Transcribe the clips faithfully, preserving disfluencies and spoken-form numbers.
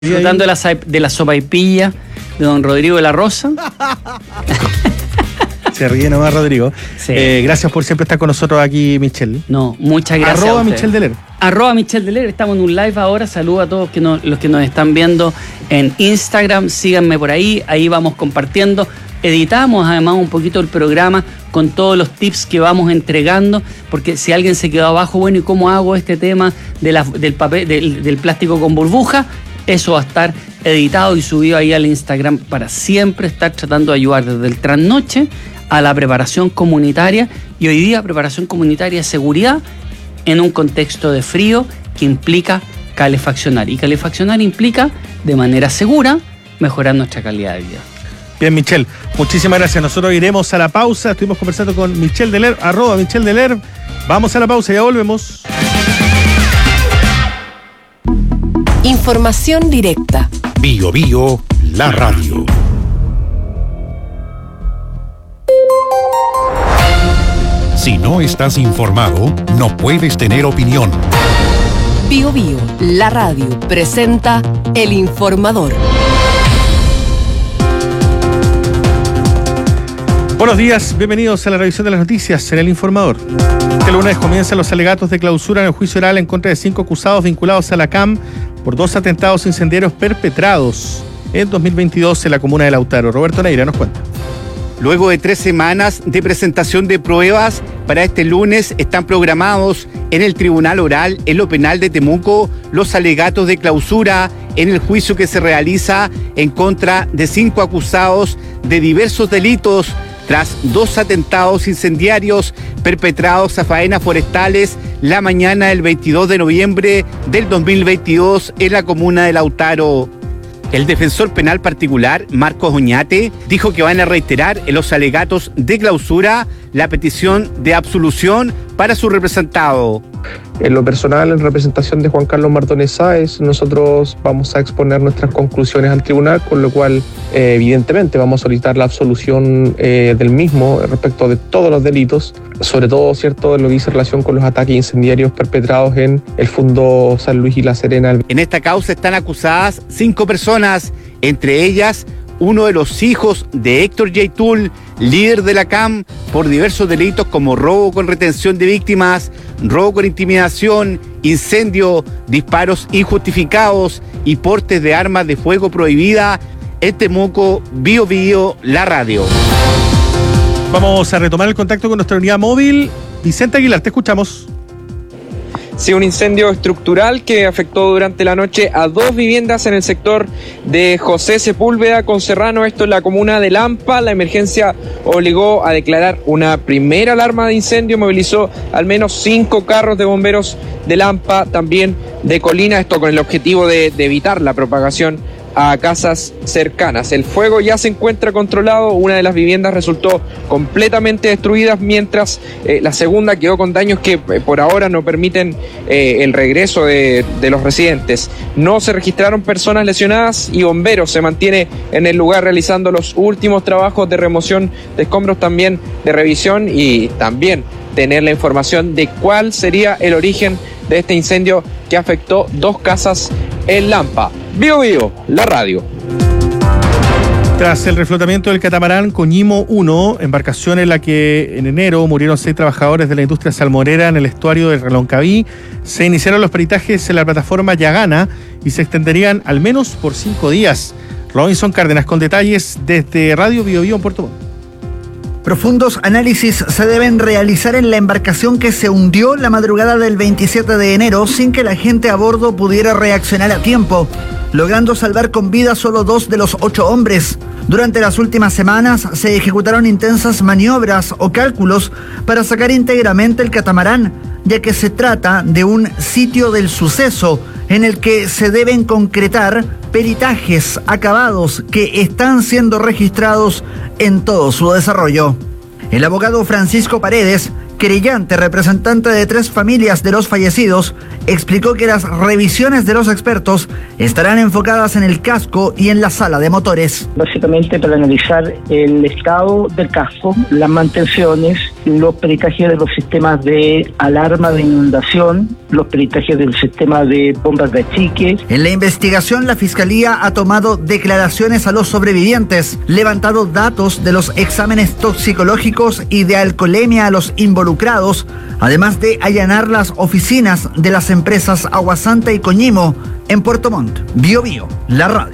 Disfrutando de la, de la sopaipilla de don Rodrigo de la Rosa. Se ríe nomás Rodrigo. Sí. Eh, gracias por siempre estar con nosotros aquí, Michelle. No, muchas gracias. Arroba Michelle Deler. Arroba Michelle Deler. Estamos en un live ahora. Saludos a todos que nos, los que nos están viendo en Instagram. Síganme por ahí. Ahí vamos compartiendo. Editamos además un poquito el programa con todos los tips que vamos entregando, porque si alguien se quedó abajo, bueno, ¿y cómo hago este tema de la, del papel, del, del plástico con burbuja? Eso va a estar editado y subido ahí al Instagram para siempre estar tratando de ayudar desde el trasnoche a la preparación comunitaria, y hoy día preparación comunitaria de seguridad en un contexto de frío que implica calefaccionar, y calefaccionar implica de manera segura mejorar nuestra calidad de vida. Bien, Michelle, muchísimas gracias. Nosotros iremos a la pausa. Estuvimos conversando con Michelle Deler, arroba Michelle Deler. Vamos a la pausa y ya volvemos. Información directa. Bio Bio, la radio. Si no estás informado, no puedes tener opinión. Bio Bio, la radio, presenta El Informador. Buenos días, bienvenidos a la revisión de las noticias en El Informador. Este lunes comienzan los alegatos de clausura en el juicio oral en contra de cinco acusados vinculados a la C A M por dos atentados incendiarios perpetrados en dos mil veintidós en la comuna de Lautaro. Roberto Neira nos cuenta. Luego de tres semanas de presentación de pruebas, para este lunes están programados en el Tribunal Oral, en lo penal de Temuco, los alegatos de clausura en el juicio que se realiza en contra de cinco acusados de diversos delitos tras dos atentados incendiarios perpetrados a faenas forestales la mañana del veintidós de noviembre del dos mil veintidós en la comuna de Lautaro. El defensor penal particular, Marcos Oñate, dijo que van a reiterar en los alegatos de clausura la petición de absolución para su representado. En lo personal, en representación de Juan Carlos Mardones Sáez, nosotros vamos a exponer nuestras conclusiones al tribunal, con lo cual, eh, evidentemente, vamos a solicitar la absolución eh, del mismo respecto de todos los delitos, sobre todo, cierto, en lo que dice relación con los ataques incendiarios perpetrados en el Fundo San Luis y La Serena. En esta causa están acusadas cinco personas, entre ellas uno de los hijos de Héctor Yaitul, líder de la C A M, por diversos delitos como robo con retención de víctimas, robo con intimidación, incendio, disparos injustificados y portes de armas de fuego prohibida. En Temuco, Bio Bio, la radio. Vamos a retomar el contacto con nuestra unidad móvil. Vicente Aguilar, te escuchamos. Sí, un incendio estructural que afectó durante la noche a dos viviendas en el sector de José Sepúlveda con Serrano, esto en la comuna de Lampa. La emergencia obligó a declarar una primera alarma de incendio, movilizó al menos cinco carros de bomberos de Lampa, también de Colina, esto con el objetivo de, de evitar la propagación a casas cercanas. El fuego ya se encuentra controlado, una de las viviendas resultó completamente destruida, mientras eh, la segunda quedó con daños que eh, por ahora no permiten eh, el regreso de, de los residentes. No se registraron personas lesionadas y bomberos se mantiene en el lugar realizando los últimos trabajos de remoción de escombros, también de revisión, y también tener la información de cuál sería el origen de este incendio que afectó dos casas en Lampa. Bio Bio, la radio. Tras el reflotamiento del catamarán Coñimo uno, embarcación en la que en enero murieron seis trabajadores de la industria salmonera en el estuario de Reloncaví, se iniciaron los peritajes en la plataforma Yagana y se extenderían al menos por cinco días. Robinson Cárdenas con detalles desde Radio Bio Bio en Puerto Montt. Profundos análisis se deben realizar en la embarcación que se hundió la madrugada del veintisiete de enero sin que la gente a bordo pudiera reaccionar a tiempo, logrando salvar con vida solo dos de los ocho hombres. Durante las últimas semanas se ejecutaron intensas maniobras o cálculos para sacar íntegramente el catamarán, ya que se trata de un sitio del suceso en el que se deben concretar peritajes acabados que están siendo registrados en todo su desarrollo. El abogado Francisco Paredes, querellante, representante de tres familias de los fallecidos, explicó que las revisiones de los expertos estarán enfocadas en el casco y en la sala de motores. Básicamente para analizar el estado del casco, las mantenciones, los peritajes de los sistemas de alarma de inundación, los peritajes del sistema de bombas de achique. En la investigación, la Fiscalía ha tomado declaraciones a los sobrevivientes, levantado datos de los exámenes toxicológicos y de alcoholemia a los involucrados, además de allanar las oficinas de las empresas Aguasanta y Coñimo en Puerto Montt. Bio Bio, la radio.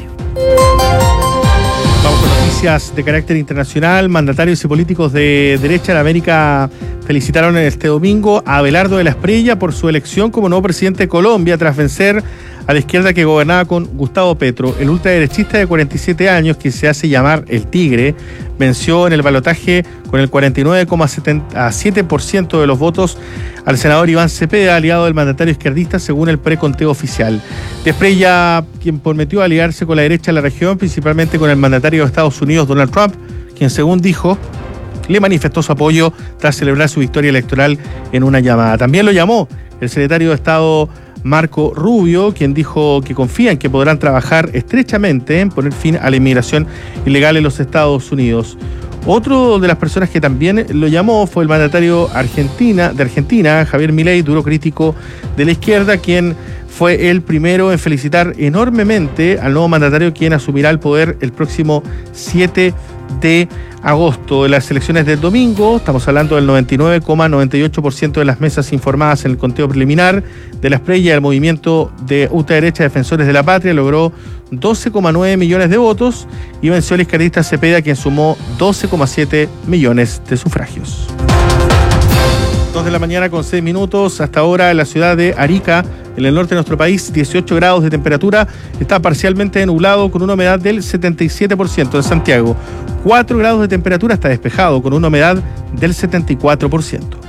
Vamos con noticias de carácter internacional. Mandatarios y políticos de derecha en América felicitaron este domingo a Abelardo de la Espriella por su elección como nuevo presidente de Colombia tras vencer a la izquierda que gobernaba con Gustavo Petro. El ultraderechista de cuarenta y siete años, que se hace llamar El Tigre, venció en el balotaje con el cuarenta y nueve coma setenta y siete por ciento de los votos al senador Iván Cepeda, aliado del mandatario izquierdista, según el preconteo oficial. De Espriella, quien prometió aliarse con la derecha en la región, principalmente con el mandatario de Estados Unidos, Donald Trump, quien, según dijo, le manifestó su apoyo tras celebrar su victoria electoral en una llamada. También lo llamó el secretario de Estado Marco Rubio, quien dijo que confía en que podrán trabajar estrechamente en poner fin a la inmigración ilegal en los Estados Unidos. Otro de las personas que también lo llamó fue el mandatario Argentina, de Argentina, Javier Milei, duro crítico de la izquierda, quien fue el primero en felicitar enormemente al nuevo mandatario, quien asumirá el poder el próximo siete de agosto. De las elecciones del domingo, estamos hablando del noventa y nueve coma noventa y ocho por ciento de las mesas informadas en el conteo preliminar de la Espriella, el movimiento de ultraderecha Defensores de la Patria logró doce coma nueve millones de votos y venció al izquierdista Cepeda, quien sumó doce coma siete millones de sufragios. dos de la mañana con seis minutos. Hasta ahora en la ciudad de Arica, en el norte de nuestro país, dieciocho grados de temperatura, está parcialmente nublado con una humedad del setenta y siete por ciento. En Santiago, cuatro grados de temperatura, está despejado con una humedad del setenta y cuatro por ciento.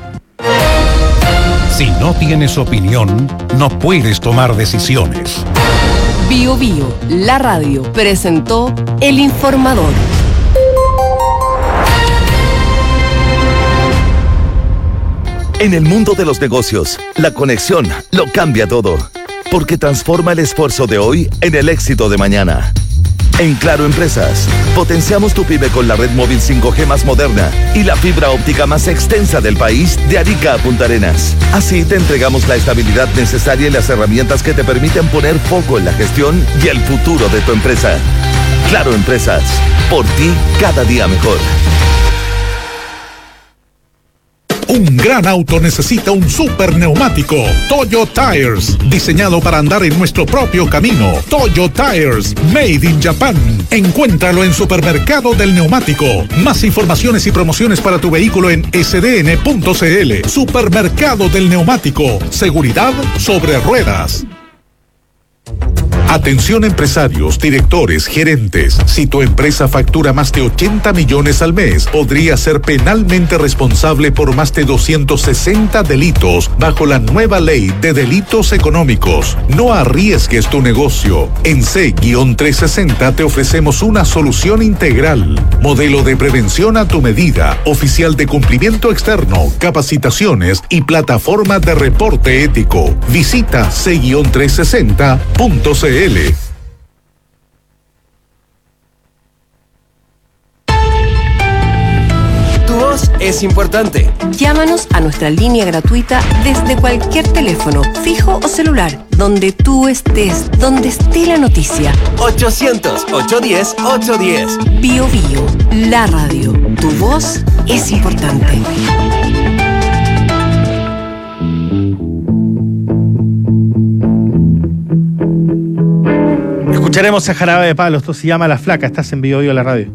Si no tienes opinión, no puedes tomar decisiones. Bio Bio, la radio, presentó El Informador. En el mundo de los negocios, la conexión lo cambia todo, porque transforma el esfuerzo de hoy en el éxito de mañana. En Claro Empresas, potenciamos tu pyme con la red móvil cinco G más moderna y la fibra óptica más extensa del país, de Arica a Punta Arenas. Así te entregamos la estabilidad necesaria y las herramientas que te permiten poner foco en la gestión y el futuro de tu empresa. Claro Empresas, por ti cada día mejor. Un gran auto necesita un super neumático. Toyo Tires, diseñado para andar en nuestro propio camino. Toyo Tires, made in Japan. Encuéntralo en Supermercado del Neumático. Más informaciones y promociones para tu vehículo en s d n punto c l. Supermercado del Neumático. Seguridad sobre ruedas. Atención empresarios, directores, gerentes. Si tu empresa factura más de ochenta millones al mes, podría ser penalmente responsable por más de doscientos sesenta delitos bajo la nueva ley de delitos económicos. No arriesgues tu negocio. En C trescientos sesenta te ofrecemos una solución integral. Modelo de prevención a tu medida, oficial de cumplimiento externo, capacitaciones y plataforma de reporte ético. Visita C trescientos sesenta punto c l. Tu voz es importante. Llámanos a nuestra línea gratuita desde cualquier teléfono, fijo o celular, donde tú estés, donde esté la noticia. ochocientos, ochocientos diez, ochocientos diez. Bio Bio, la radio. Tu voz es importante. Escucharemos a Jarabe de Palo, esto se llama La Flaca, estás en Bio Bio la radio.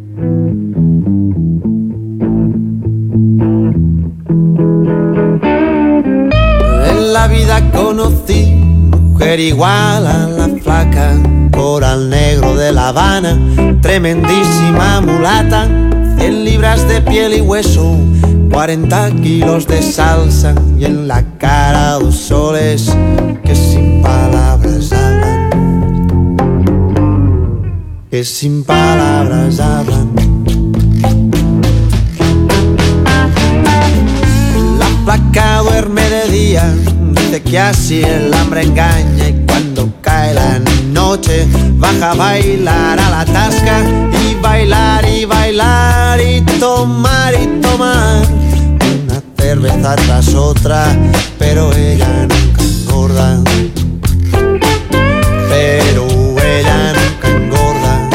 En la vida conocí mujer igual a la flaca, coral negro de La Habana, tremendísima mulata, cien libras de piel y hueso, cuarenta kilos de salsa y en la cara dos soles que sin palabras hablan. Que sin palabras hablan. La que así el hambre engaña y cuando cae la noche baja a bailar a la tasca y bailar y bailar y tomar y tomar una cerveza tras otra, pero ella nunca engorda, pero ella nunca engorda.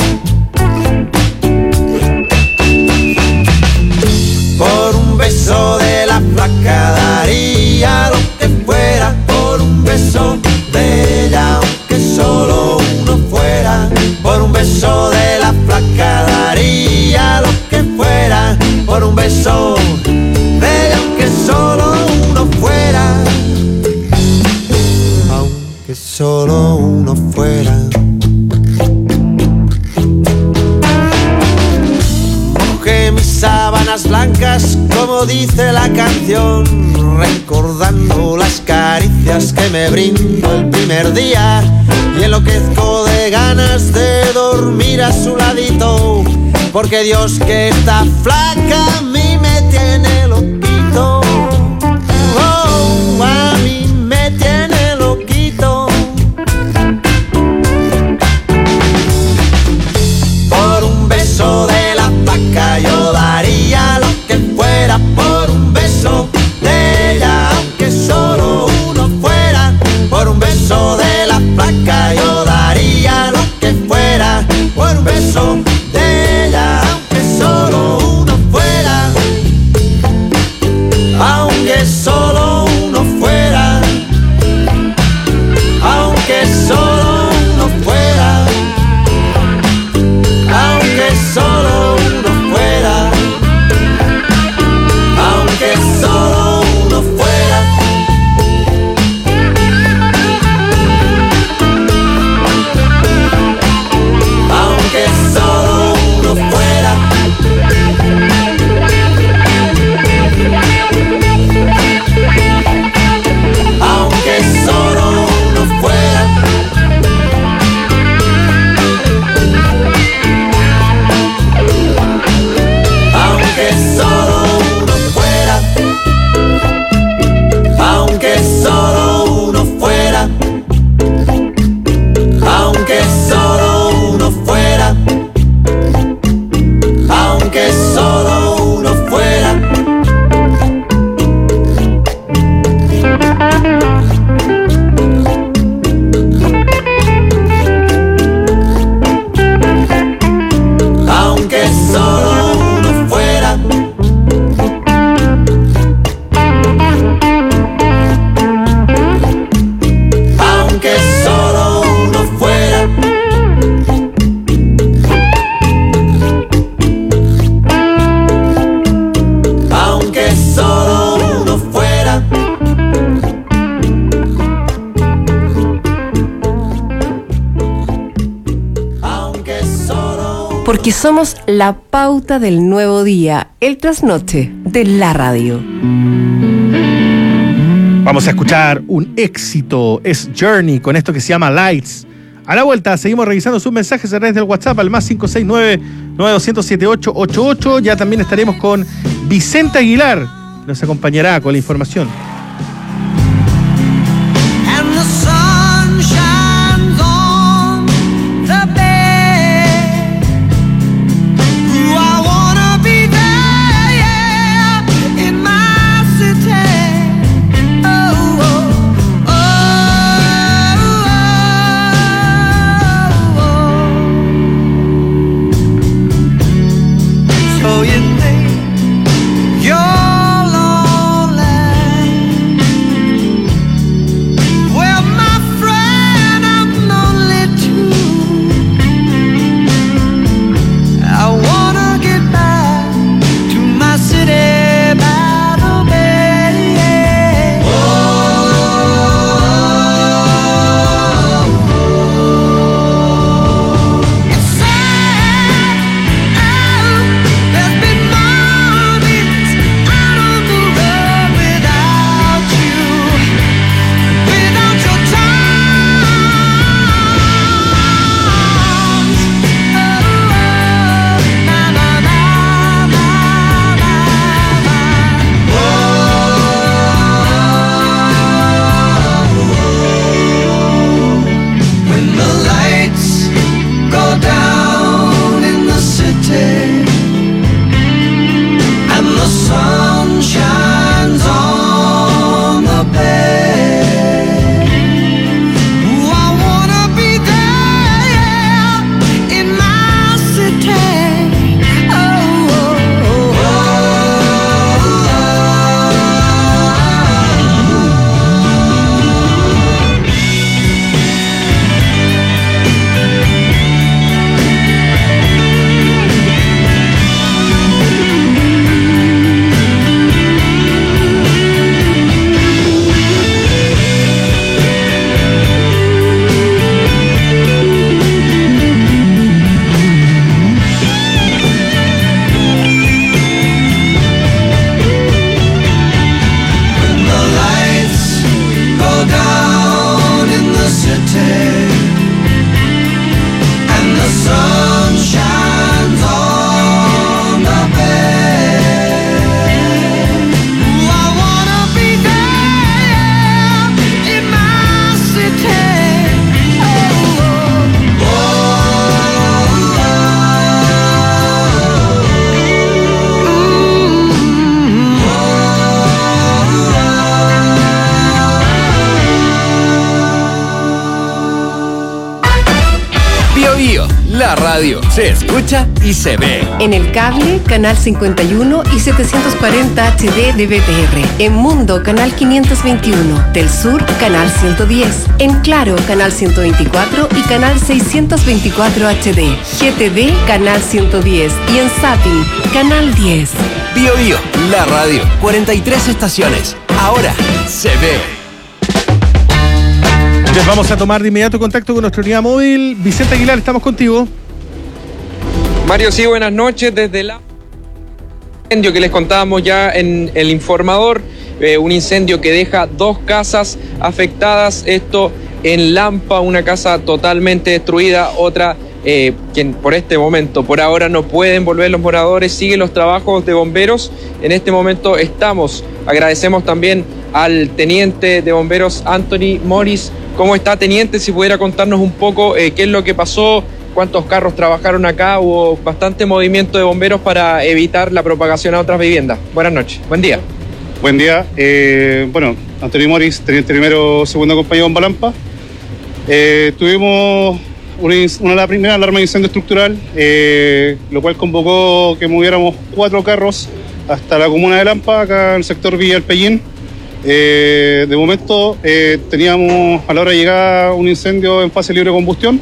Por un beso de la flaca daría lo que fuera, por un beso de ella aunque solo uno fuera, por un beso de la flaca daría lo que fuera, por un beso de ella aunque solo uno fuera, aunque solo uno fuera. Mojé mis sábanas blancas como dice la canción, recordando las caricias que me brindó el primer día y enloquezco de ganas de dormir a su ladito, porque Dios que está flaca a mí me tiene loquito, oh, a mí me tiene loquito. Por un beso de la flaca yo daría lo que fuera, por un beso de ella aunque solo uno fuera, por un beso de la flaca yo daría lo que fuera, por un beso de ella aunque solo uno fuera, aunque solo uno fuera, aunque solo uno fuera, aunque solo uno fuera, aunque solo uno fuera. Aunque solo uno fuera. Aunque solo uno fuera. Aunque solo uno fuera. Aunque solo uno fuera. Aunque solo uno fuera. Aunque solo uno fuera. Aunque solo uno fuera. Aunque solo uno fuera. Aunque solo uno fuera. Aunque solo. Porque somos la pauta del nuevo día, el trasnoche de la radio. Vamos a escuchar un éxito, es Journey, con esto que se llama Lights. A la vuelta seguimos revisando sus mensajes a través del WhatsApp al más cinco seis nueve, nueve dos cero siete, ocho ocho ocho. Ya también estaremos con Vicente Aguilar, nos acompañará con la información. And the sun shines on the bed. Ooh, I wanna be there, yeah, in my city. Oh, oh, oh, oh, oh. So you think you're lonely. Bio Bio, la radio se escucha y se ve. En el cable, canal cincuenta y uno y setecientos cuarenta H D de B T R. En Mundo, canal quinientos veintiuno. Del Sur, canal ciento diez. En Claro, canal ciento veinticuatro y canal seiscientos veinticuatro H D. G T V, canal ciento diez. Y en Zapping, canal diez. Bio Bio, la radio. cuarenta y tres estaciones. Ahora se ve. Les vamos a tomar de inmediato contacto con nuestra unidad móvil. Vicente Aguilar, estamos contigo. Mario, sí, buenas noches. Desde la incendio que les contábamos ya en el informador, eh, un incendio que deja dos casas afectadas, esto en Lampa, una casa totalmente destruida, otra eh, que por este momento, por ahora no pueden volver los moradores, siguen los trabajos de bomberos. En este momento estamos, agradecemos también al teniente de bomberos Anthony Morris. ¿Cómo está, teniente? Si pudiera contarnos un poco eh, qué es lo que pasó, cuántos carros trabajaron acá, hubo bastante movimiento de bomberos para evitar la propagación a otras viviendas. Buenas noches, buen día. Buen día, eh, bueno, Antonio Morris, teniente primero, segundo compañero de Bomba Lampa. Eh, tuvimos una, una la primera alarma de incendio estructural, eh, lo cual convocó que moviéramos cuatro carros hasta la comuna de Lampa, acá en el sector Villa El Pellín. Eh, de momento eh, teníamos a la hora de llegar un incendio en fase libre de combustión.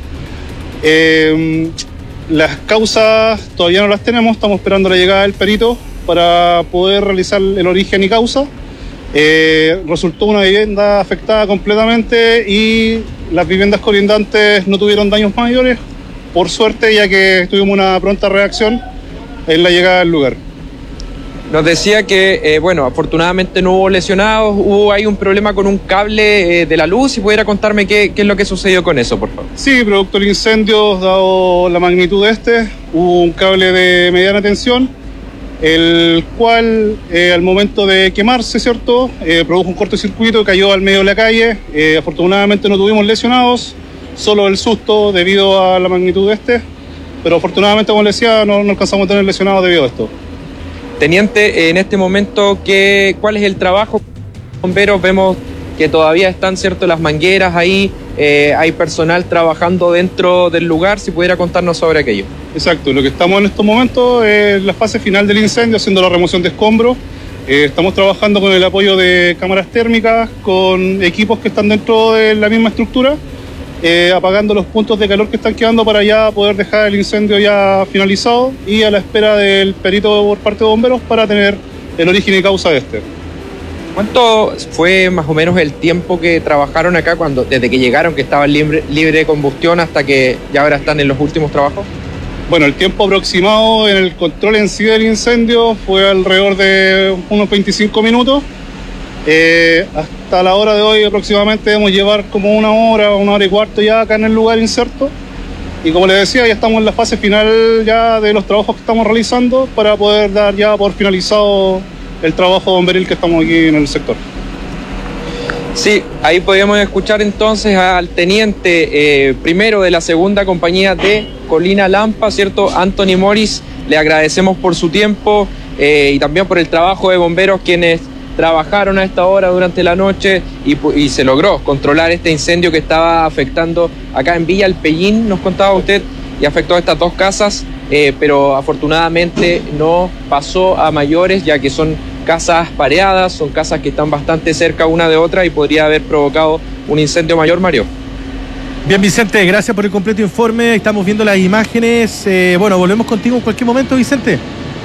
Eh, las causas todavía no las tenemos, estamos esperando la llegada del perito para poder realizar el origen y causa. Eh, resultó una vivienda afectada completamente y las viviendas colindantes no tuvieron daños mayores, por suerte, ya que tuvimos una pronta reacción en la llegada al lugar. Nos decía que, eh, bueno, afortunadamente no hubo lesionados, hubo ahí un problema con un cable eh, de la luz. Si pudiera contarme qué, qué es lo que sucedió con eso, por favor. Sí, producto del incendio, dado la magnitud de este, hubo un cable de mediana tensión, el cual eh, al momento de quemarse, ¿cierto?, eh, produjo un cortocircuito y cayó al medio de la calle. Eh, afortunadamente no tuvimos lesionados, solo el susto debido a la magnitud de este, pero afortunadamente, como les decía, no, no alcanzamos a tener lesionados debido a esto. Teniente, en este momento, ¿qué, ¿cuál es el trabajo? Bomberos, vemos que todavía están, ¿cierto?, las mangueras ahí, eh, hay personal trabajando dentro del lugar. Si pudiera contarnos sobre aquello. Exacto, lo que estamos en estos momentos es la fase final del incendio, haciendo la remoción de escombros. Eh, estamos trabajando con el apoyo de cámaras térmicas, con equipos que están dentro de la misma estructura, eh, apagando los puntos de calor que están quedando para ya poder dejar el incendio ya finalizado y a la espera del perito por parte de bomberos para tener el origen y causa de este. ¿Cuánto fue más o menos el tiempo que trabajaron acá cuando, desde que llegaron, que estaban libre, libre de combustión, hasta que ya ahora están en los últimos trabajos? Bueno, el tiempo aproximado en el control en sí del incendio fue alrededor de unos veinticinco minutos. Eh, hasta la hora de hoy aproximadamente debemos llevar como una hora, una hora y cuarto ya acá en el lugar inserto. Y como les decía, ya estamos en la fase final ya de los trabajos que estamos realizando para poder dar ya por finalizado el trabajo bomberil que estamos aquí en el sector. Sí, ahí podemos escuchar entonces al teniente eh, primero de la segunda compañía de Colina Lampa, ¿cierto? Anthony Morris. Le agradecemos por su tiempo eh, y también por el trabajo de bomberos, quienes trabajaron a esta hora durante la noche y, y se logró controlar este incendio que estaba afectando acá en Villa El Pellín, nos contaba usted, y afectó a estas dos casas, eh, pero afortunadamente no pasó a mayores, ya que son casas pareadas, son casas que están bastante cerca una de otra y podría haber provocado un incendio mayor, Mario. Bien, Vicente, gracias por el completo informe. Estamos viendo las imágenes. Eh, bueno, volvemos contigo en cualquier momento, Vicente.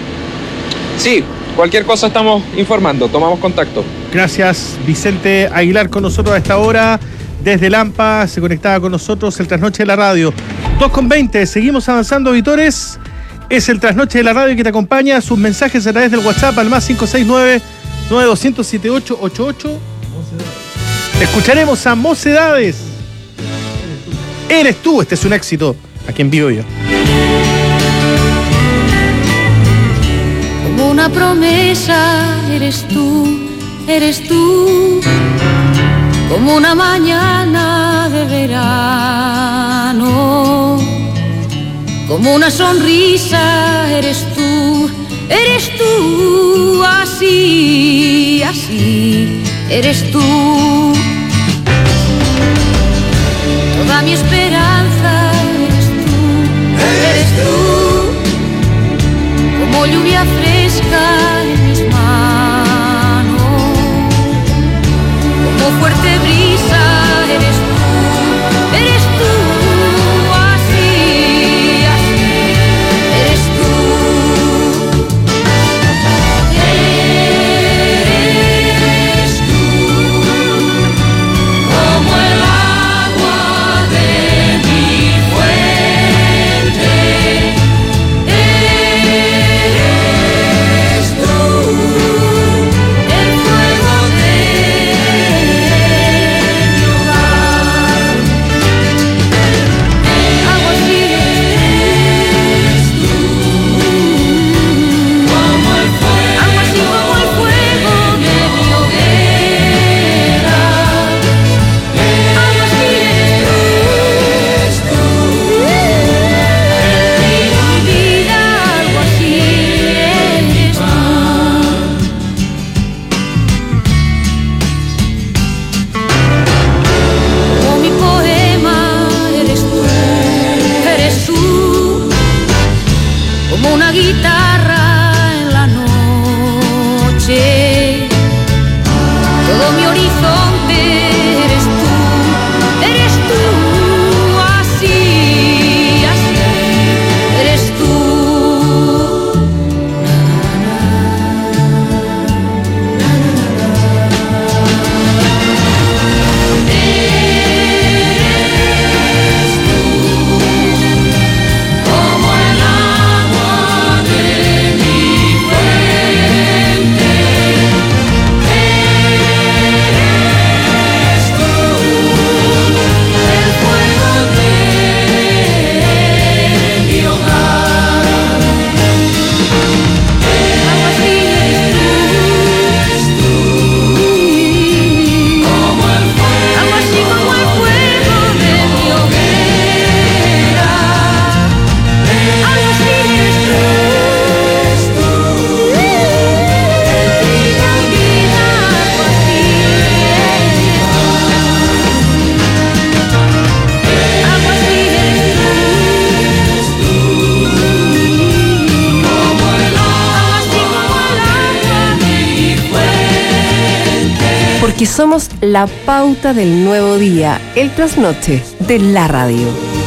Sí, cualquier cosa estamos informando, tomamos contacto. Gracias, Vicente Aguilar, con nosotros a esta hora. Desde Lampa se conectaba con nosotros el Trasnoche de la Radio. dos con veinte, seguimos avanzando, auditores. Es el Trasnoche de la Radio que te acompaña. Sus mensajes a través del WhatsApp al más cinco seis nueve, nueve dos cero siete ocho ocho ocho. Escucharemos a Mocedades. Eres tú, este es un éxito. Aquí en Vivo Yo. Como una promesa, eres tú, eres tú. Como una mañana de verano. Como una sonrisa, eres tú, eres tú, así, así, eres tú. Toda mi esperanza eres tú, como una guitarra en la noche. Todo mi horizonte eres tú, eres tú, así, así, eres tú. Porque somos la pauta del nuevo día, el trasnoche de la radio.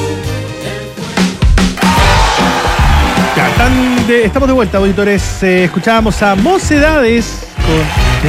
Ya, están de- estamos de vuelta, auditores. Eh, escuchábamos a Mocedades con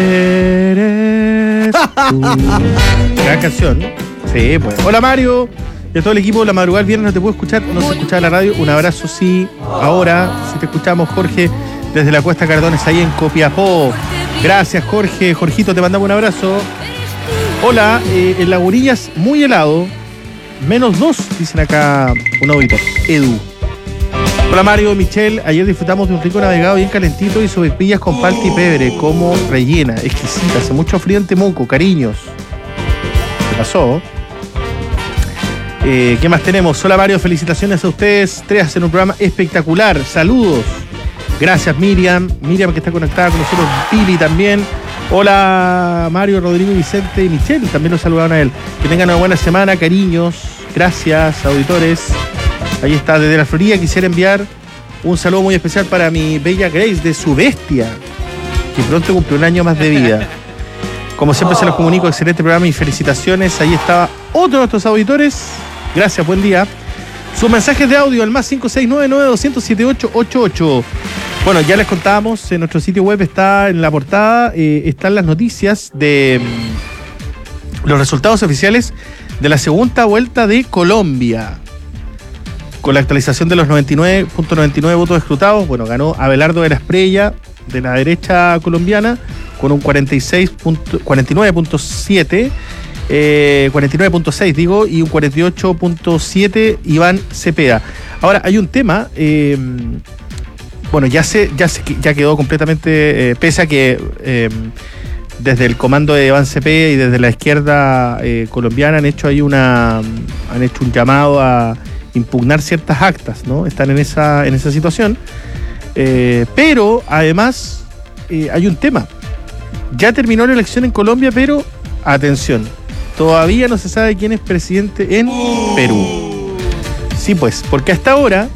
Eres tú. Gran canción, ¿no? Sí, pues. Hola, Mario. Y a todo el equipo, la madrugada del viernes no te puedo escuchar, no se escucha la radio. Un abrazo, sí. Ahora, sí te escuchamos, Jorge, desde la Cuesta Cardones, ahí en Copiapó. Gracias, Jorge. Jorgito, te mandamos un abrazo. Hola, eh, en Lagurillas, muy helado. Menos dos, dicen acá un auditor. Edu. Hola, Mario, Michelle. Ayer disfrutamos de un rico navegado bien calentito y sopaipillas con palta y pebre, como rellena, exquisita. Hace mucho frío en Temuco, cariños. ¿Qué pasó? Eh, ¿Qué más tenemos? Hola, Mario, felicitaciones a ustedes. Tres hacen un programa espectacular. Saludos. Gracias, Miriam. Miriam, que está conectada con nosotros. Pili también. Hola, Mario, Rodrigo, Vicente y Michelle. También los saludaron a él. Que tengan una buena semana, cariños. Gracias, auditores. Ahí está, desde la Florida. Quisiera enviar un saludo muy especial para mi bella Grace de su bestia, que pronto cumple un año más de vida. Como siempre se los comunico, excelente programa y felicitaciones. Ahí estaba otro de nuestros auditores. Gracias, buen día. Sus mensajes de audio al más cinco seis nueve nueve dos cero siete ocho ocho ocho. Bueno, ya les contábamos, en nuestro sitio web está en la portada, eh, están las noticias de mm, los resultados oficiales de la segunda vuelta de Colombia. Con la actualización de los noventa y nueve punto noventa y nueve votos escrutados, bueno, ganó Abelardo de la Espriella, de la derecha colombiana, con un cuarenta y seis, cuarenta y nueve punto siete, eh, cuarenta y nueve punto seis digo, y un cuarenta y ocho punto siete Iván Cepeda. Ahora, hay un tema, eh, bueno, ya se, ya se, ya quedó completamente, eh, pese a que eh, desde el comando de Iván Cepeda y desde la izquierda eh, colombiana han hecho ahí una, han hecho un llamado a impugnar ciertas actas, ¿no? Están en esa, en esa situación. Eh, pero, además, eh, hay un tema. Ya terminó la elección en Colombia, pero, atención, todavía no se sabe quién es presidente en Perú. Sí, pues, porque hasta ahora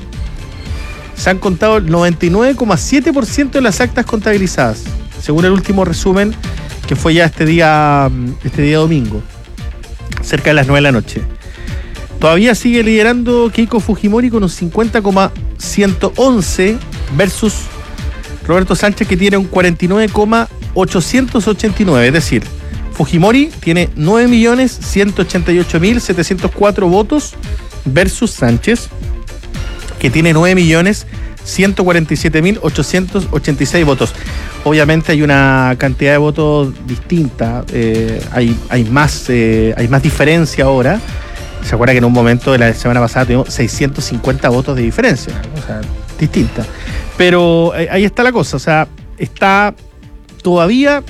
se han contado el noventa y nueve coma siete por ciento de las actas contabilizadas, según el último resumen que fue ya este día, este día domingo, cerca de las nueve de la noche. Todavía sigue liderando Keiko Fujimori con un cincuenta coma ciento once versus Roberto Sánchez, que tiene un cuarenta y nueve coma ochocientos ochenta y nueve. Es decir, Fujimori tiene nueve millones ciento ochenta y ocho mil setecientos cuatro votos versus Sánchez, que tiene nueve millones ciento cuarenta y siete mil ochocientos ochenta y seis votos. Obviamente hay una cantidad de votos distinta, eh, hay, hay, más, eh, hay más diferencia ahora. Se acuerda que en un momento de la semana pasada tuvimos seiscientos cincuenta votos de diferencia, o sea, distinta. Pero eh, ahí está la cosa, o sea, está todavía,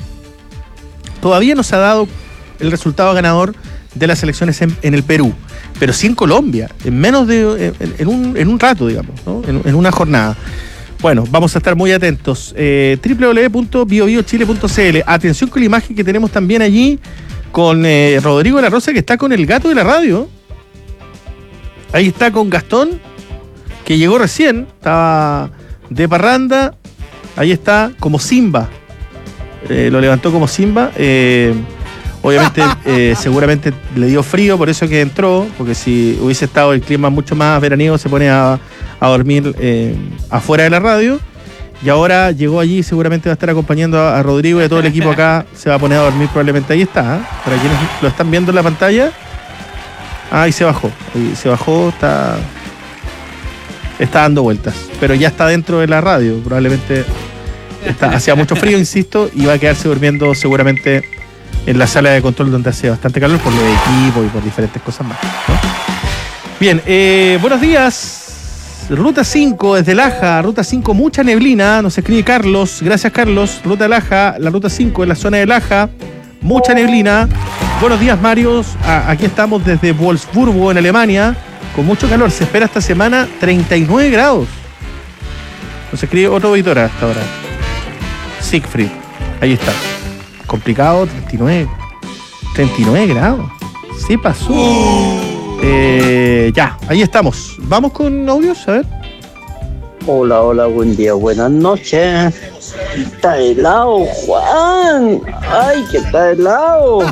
todavía no se ha dado el resultado ganador de las elecciones en, en el Perú, pero sí en Colombia, en menos de, en, en, un, en un rato, digamos, ¿no? en, en una jornada. Bueno, vamos a estar muy atentos. Eh, doble u doble u doble u punto bio bio chile punto c l. Atención con la imagen que tenemos también allí con eh, Rodrigo de la Rosa, que está con el gato de la radio. Ahí está con Gastón, que llegó recién, estaba de parranda, ahí está, como Simba. Eh, lo levantó como Simba. Eh, obviamente, eh, seguramente le dio frío, por eso que entró, porque si hubiese estado el clima mucho más veraniego, se pone a, a dormir eh, afuera de la radio. Y ahora llegó allí, seguramente va a estar acompañando a, a Rodrigo y a todo el equipo acá. Se va a poner a dormir probablemente. Ahí está, ¿eh? Para quienes lo están viendo en la pantalla. Ah, ahí se bajó. Ahí se bajó, está, está dando vueltas. Pero ya está dentro de la radio. Probablemente está, hacía mucho frío, insisto, y va a quedarse durmiendo seguramente en la sala de control donde hace bastante calor por lo de equipo y por diferentes cosas más, ¿no? Bien, eh, buenos días. Ruta cinco desde Laja, Ruta cinco, mucha neblina, nos escribe Carlos, gracias Carlos. Ruta Laja, la Ruta cinco en la zona de Laja, mucha neblina. Buenos días, Mario, ah, aquí estamos desde Wolfsburgo en Alemania, con mucho calor, se espera esta semana treinta y nueve grados. Nos escribe otro auditor hasta ahora, Siegfried, ahí está. Complicado, treinta y nueve, treinta y nueve grados, sí pasó. Uh. Eh, ya, ahí estamos. Vamos con audios, a ver. Hola, hola, buen día, buenas noches. Está helado, Juan. Ay, que está helado.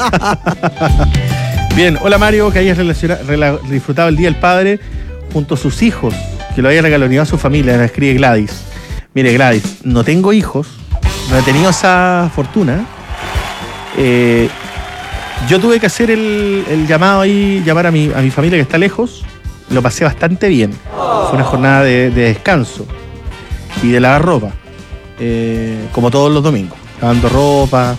Bien, hola Mario, que hayas disfrutado el Día del Padre junto a sus hijos, que lo haya regaloneado a su familia, me escribe Gladys. Mire, Gladys, no tengo hijos, no he tenido esa fortuna. Eh... Yo tuve que hacer el, el llamado ahí, llamar a mi, a mi familia que está lejos. Lo pasé bastante bien. Fue una jornada de, de descanso y de lavar ropa, eh, como todos los domingos. Lavando ropa,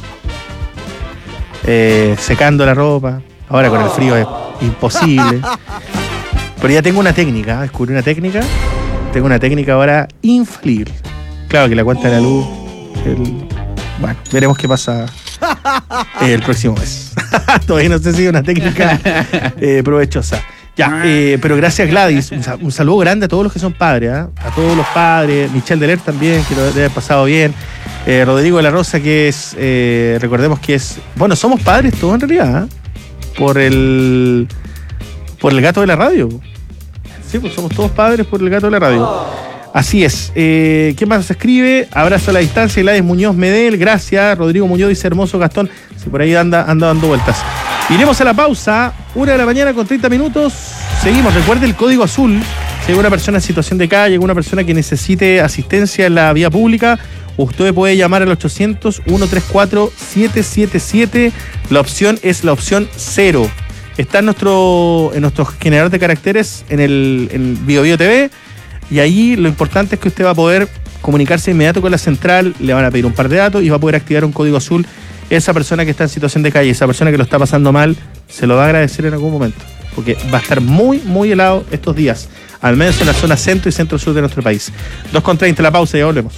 eh, secando la ropa. Ahora con el frío es imposible. Pero ya tengo una técnica, descubrí una técnica. Tengo una técnica ahora infalible. Claro que la cuenta de la luz, el, bueno, veremos qué pasa el próximo mes. Todavía no sé si es una técnica eh, provechosa. Ya, eh, pero gracias Gladys. Un, un saludo grande a todos los que son padres, ¿eh? A todos los padres. Michelle Deler también, que lo debe haber pasado bien. Eh, Rodrigo de la Rosa, que es, eh, recordemos que es, bueno, somos padres todos en realidad, ¿eh? Por el, por el gato de la radio. Sí, pues somos todos padres por el gato de la radio. Así es. Eh, ¿Qué más se escribe? Abrazo a la distancia, Gladys Muñoz Medel. Gracias. Rodrigo Muñoz dice hermoso Gastón. Si por ahí anda, anda dando vueltas. Iremos a la pausa. Una de la mañana con treinta minutos. Seguimos. Recuerde el código azul. Si hay una persona en situación de calle, alguna persona que necesite asistencia en la vía pública, usted puede llamar al ochocientos, ciento treinta y cuatro, setecientos setenta y siete. La opción es la opción cero. Está en nuestro, en nuestro generador de caracteres en el en Bio Bio T V. Y ahí lo importante es que usted va a poder comunicarse de inmediato con la central, le van a pedir un par de datos y va a poder activar un código azul. Esa persona que está en situación de calle, esa persona que lo está pasando mal, se lo va a agradecer en algún momento. Porque va a estar muy, muy helado estos días, al menos en la zona centro y centro-sur de nuestro país. dos con treinta, la pausa y ya volvemos.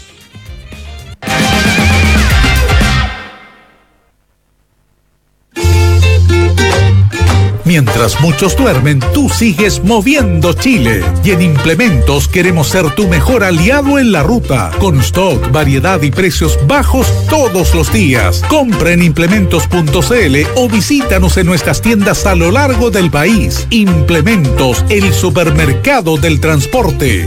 Mientras muchos duermen, tú sigues moviendo Chile. Y en Implementos queremos ser tu mejor aliado en la ruta. Con stock, variedad y precios bajos todos los días. Compra en implementos punto c l o visítanos en nuestras tiendas a lo largo del país. Implementos, el supermercado del transporte.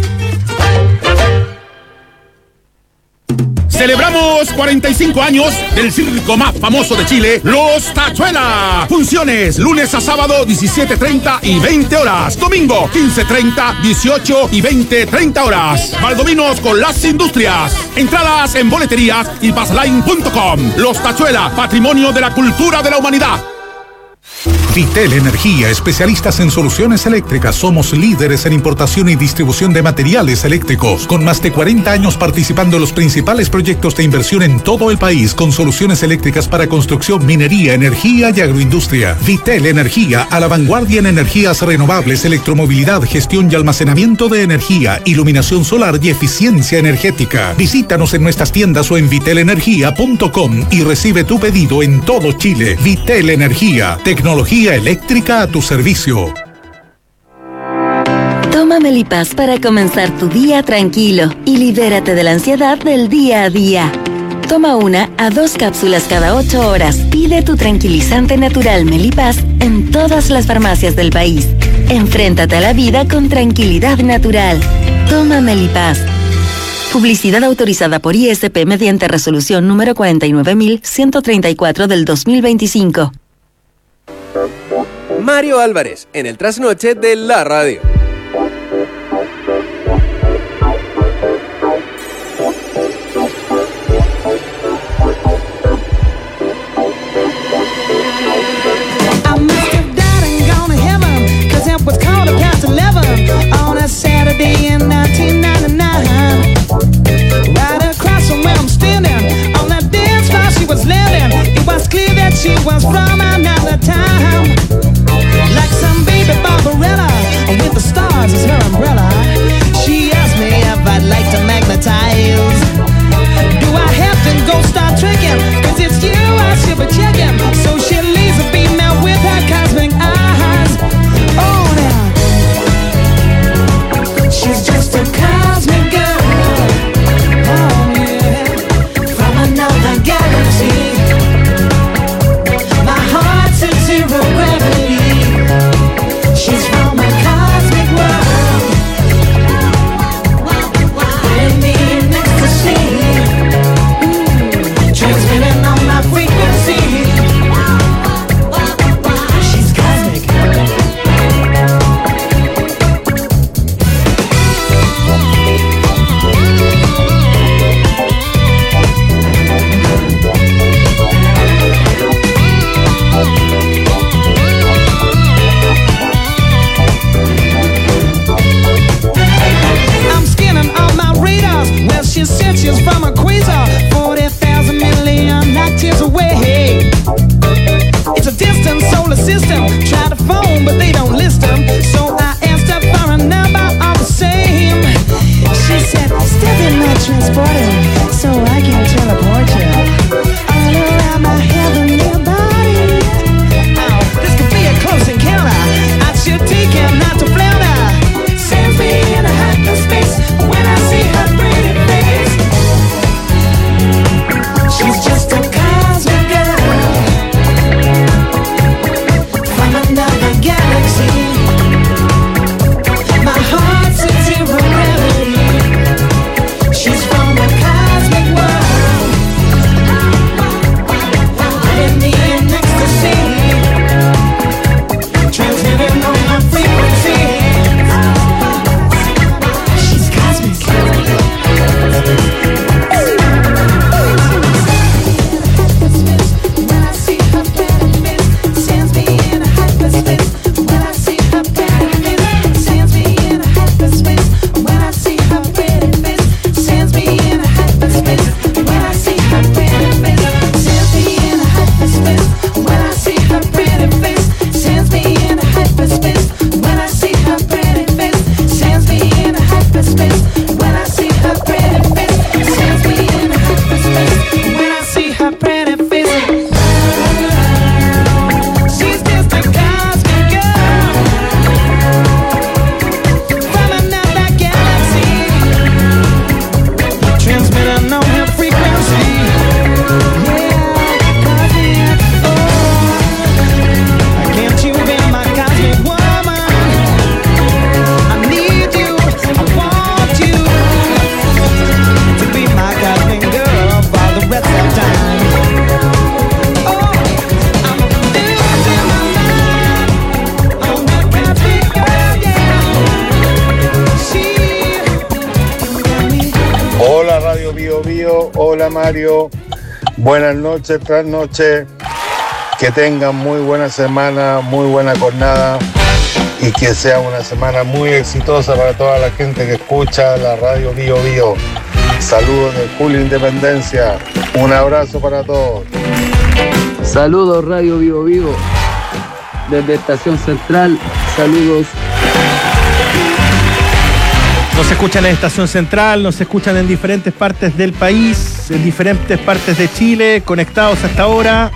Celebramos cuarenta y cinco años del circo más famoso de Chile, Los Tachuela. Funciones lunes a sábado diecisiete treinta y veinte horas. Domingo quince treinta, dieciocho y veinte treinta horas. Valdominos con las industrias. Entradas en boleterías y passline punto com. Los Tachuela, patrimonio de la cultura de la humanidad. Vitel Energía, especialistas en soluciones eléctricas. Somos líderes en importación y distribución de materiales eléctricos, con más de cuarenta años participando en los principales proyectos de inversión en todo el país, con soluciones eléctricas para construcción, minería, energía y agroindustria. Vitel Energía, a la vanguardia en energías renovables, electromovilidad, gestión y almacenamiento de energía, iluminación solar y eficiencia energética. Visítanos en nuestras tiendas o en vitel energía punto com y recibe tu pedido en todo Chile. Vitel Energía, tecnología eléctrica a tu servicio. Toma Melipaz para comenzar tu día tranquilo y libérate de la ansiedad del día a día. Toma una a dos cápsulas cada ocho horas. Pide tu tranquilizante natural Melipaz en todas las farmacias del país. Enfréntate a la vida con tranquilidad natural. Toma Melipaz. Publicidad autorizada por I S P mediante resolución número cuarenta y nueve mil ciento treinta y cuatro del dos mil veinticinco. Mario Álvarez, en el trasnoche de la radio. Was quarter past eleven on a Saturday in nineteen ninety-nine. Right across from where I'm standing on that dance floor she was landing. It was clear that she was from another time. Like some baby Barbarella with the stars as her umbrella. She asked me if I'd like to magnetize. Do I have to go start tricking? Cause it's you I should be checking. So she leaves a female with her cosmic eyes. Oh, now she's just a cosmic girl. Oh, yeah, from another galaxy. My heart's at zero gravity. She's from a cosmic world. In the ecstasy, transmitting on my frequency. She's cosmic. She said she's from a quasar, forty thousand million light years away. It's a distant solar system. Try to phone, but they don't list them. So I asked her for a number all the same. She said, step in my transporter so I can teleport you all around my heavenly body. Oh, this could be a close encounter. I should take him not to flounder. Sends me in a hyperspace when I see her pretty face. She's just a cosmic girl from another galaxy. My heart's at zero gravity. She's from a cosmic world. In the ecstasy, transmitting on my frequency. She's cosmic. Hola Mario, buenas noches, tras noches, que tengan muy buena semana, muy buena jornada y que sea una semana muy exitosa para toda la gente que escucha la radio Bio Bio. Saludos de Julio Independencia, un abrazo para todos. Saludos Radio Bio Bio, desde Estación Central, saludos. Nos escuchan en Estación Central, nos escuchan en diferentes partes del país, en diferentes partes de Chile, conectados hasta ahora.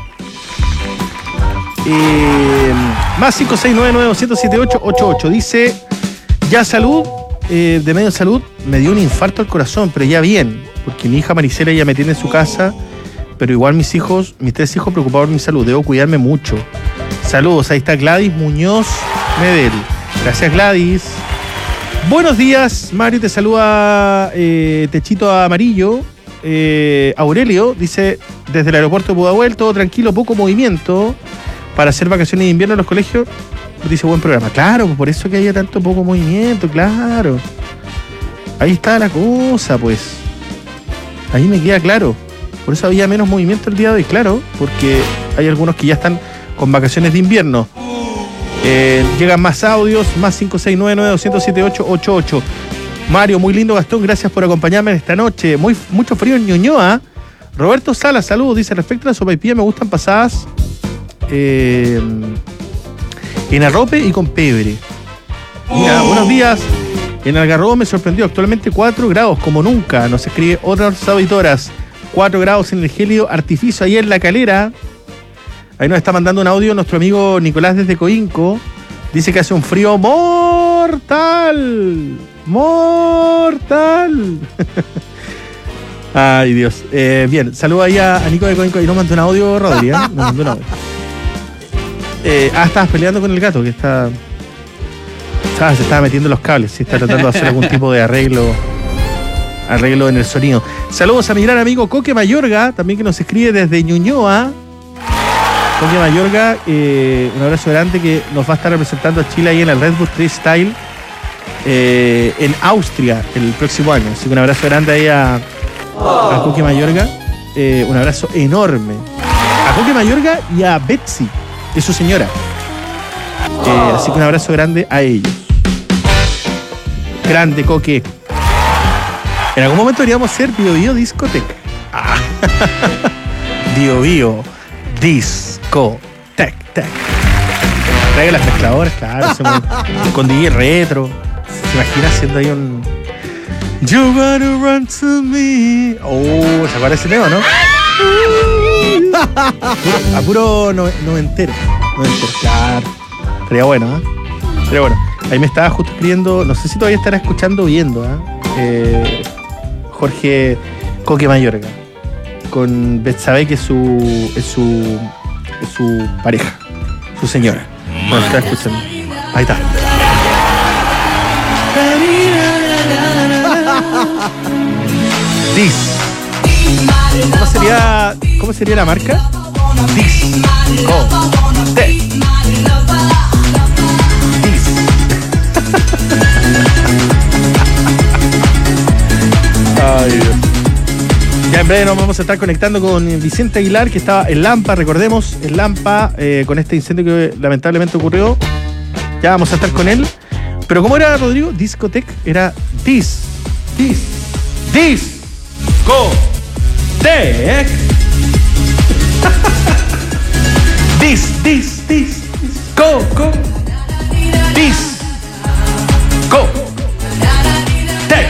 Eh, más cinco seis nueve nueve uno cero siete ocho ocho ocho. Dice, ya salud, eh, de medio salud, me dio un infarto al corazón, pero ya bien, porque mi hija Maricela ya me tiene en su casa, pero igual mis hijos, mis tres hijos preocupados por mi salud, debo cuidarme mucho. Saludos, ahí está Gladys Muñoz Medel. Gracias, Gladys. Buenos días, Mario, te saluda eh, Techito Amarillo. Eh, Aurelio dice, desde el aeropuerto de Pudahuel, todo tranquilo, poco movimiento para hacer vacaciones de invierno en los colegios. Dice, buen programa. Claro, por eso que haya tanto poco movimiento, claro. Ahí está la cosa, pues. Ahí me queda claro. Por eso había menos movimiento el día de hoy, claro, porque hay algunos que ya están con vacaciones de invierno. Eh, llegan más audios, más cinco seis nueve nueve dos cero siete ocho ocho ocho. Mario, muy lindo, Gastón, gracias por acompañarme en esta noche. Muy, mucho frío en Ñuñoa. Roberto Sala, saludos, dice, respecto a la sopaipilla me gustan pasadas eh, en arrope y con pebre. Mira, buenos días. En Algarrobo me sorprendió, actualmente cuatro grados, como nunca. Nos escribe otras auditoras. cuatro grados en el gélido artificio ahí en La Calera. Ahí nos está mandando un audio nuestro amigo Nicolás desde Coinco. Dice que hace un frío mortal. Mortal. Ay, Dios. Eh, bien, saludo ahí a, a Nico de Coinco. Y nos mandó un audio, Rodri, ¿eh? Nos mandó un audio. Eh, ah, estabas peleando con el gato, que está... Ah, se estaba metiendo los cables, sí, está tratando de hacer algún tipo de arreglo arreglo en el sonido. Saludos a mi gran amigo Coque Mayorga, también que nos escribe desde Ñuñoa. Coque Mayorga, eh, un abrazo grande, que nos va a estar representando a Chile ahí en el Red Bull Freestyle eh, en Austria el próximo año. Así que un abrazo grande ahí a, a Coque Mayorga, eh, un abrazo enorme. A Coque Mayorga y a Betsy, es su señora. Eh, así que un abrazo grande a ellos. Grande, Coque. En algún momento deberíamos hacer Bio Bio Discoteca. Ah. Bio Bio Discoteca. Traiga las mezcladoras, claro. Hacemos con D J retro. ¿Se imagina haciendo ahí un... You wanna run to me? Oh, ¿se acuerda ese tema, no? A puro no, noventero. Noventero, claro. Sería bueno, ¿eh? Sería bueno. Ahí me estaba justo escribiendo, no sé si todavía estará escuchando o viendo, ¿eh? Eh, Jorge Coque Mayorga, con Betsabe, que es su, es su, es su pareja, su señora. No, está escuchando. Ahí está. Dis. ¿Cómo sería, cómo sería la marca? Dis. Co. Te. Ay, Dios. Ya en breve nos vamos a estar conectando con Vicente Aguilar, que estaba en Lampa, recordemos, en Lampa, eh, con este incendio que lamentablemente ocurrió. Ya vamos a estar con él. Pero ¿cómo era, Rodrigo? Discotec era Dis. Dis. Dis. Co. Tec. Dis, dis, dis. Co, co. Dis. Co. Tec.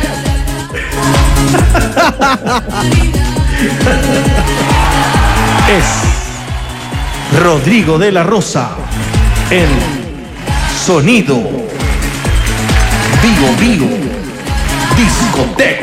Es Rodrigo de la Rosa en Sonido Vivo Vivo Discoteca.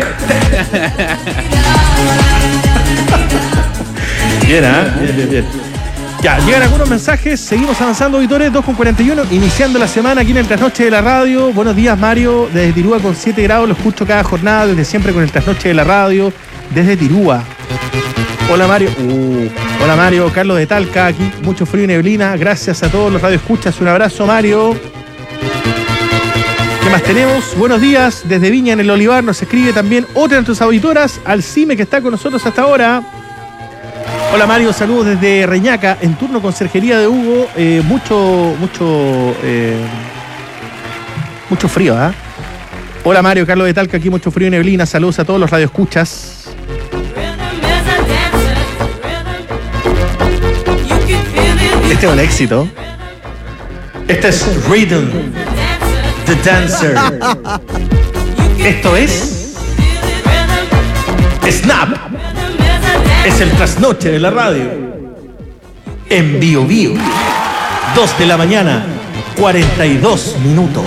Bien, ¿eh? Bien, bien, bien. Ya, llegan algunos mensajes, seguimos avanzando, auditores, dos con cuarenta y uno, iniciando la semana aquí en el Trasnoche de la Radio. Buenos días, Mario, desde Tirúa con siete grados, lo escucho cada jornada, desde siempre con el Trasnoche de la Radio, desde Tirúa. Hola, Mario. Uh, hola, Mario, Carlos de Talca, aquí, mucho frío y neblina, gracias a todos los radioescuchas, un abrazo, Mario. ¿Qué más tenemos? Buenos días, desde Viña en el Olivar nos escribe también otra de nuestras auditoras, Alcime, que está con nosotros hasta ahora. Hola, Mario, saludos desde Reñaca, en turno conserjería de Hugo, eh, mucho, mucho, eh, mucho frío, ¿ah? ¿eh? Hola, Mario, Carlos de Talca, aquí mucho frío y neblina, saludos a todos los radioescuchas. Este es un éxito. Este es Rhythm, The Dancer. Esto es Snap. Es el trasnoche de la radio. En Bio Bio. dos de la mañana, cuarenta y dos minutos.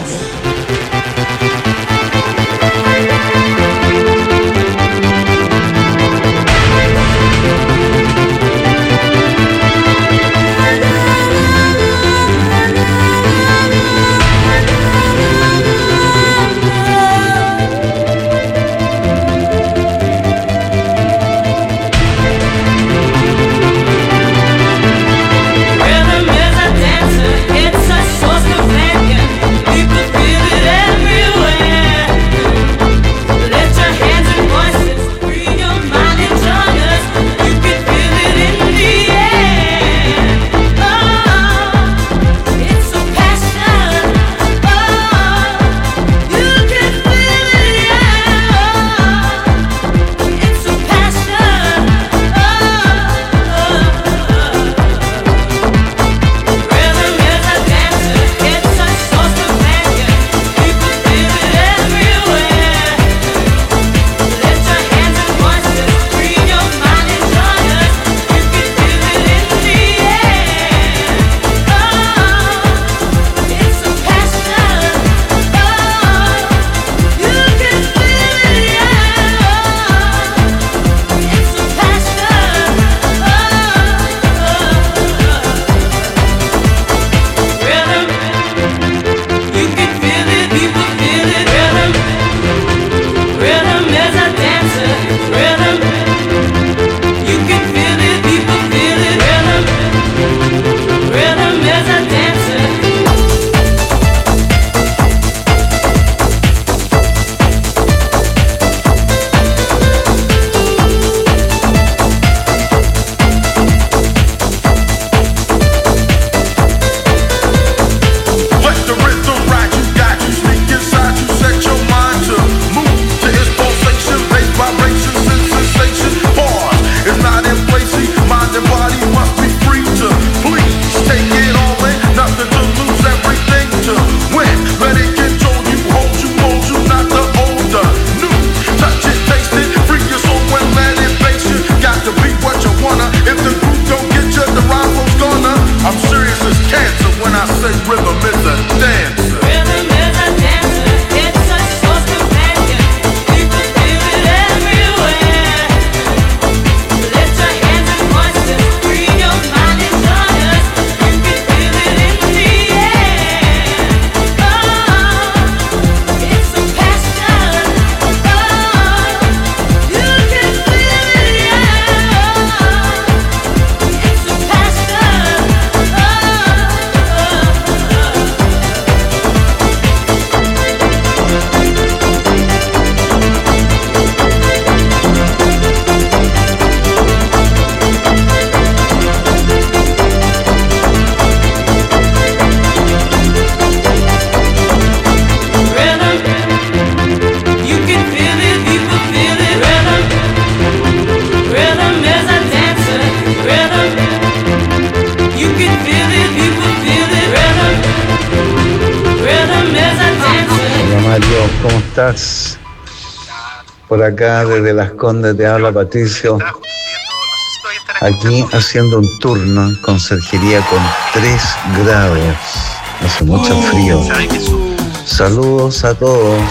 estás? Por acá desde Las Condes te habla Patricio. Aquí haciendo un turno en conserjería con tres grados. Hace mucho frío. Saludos a todos.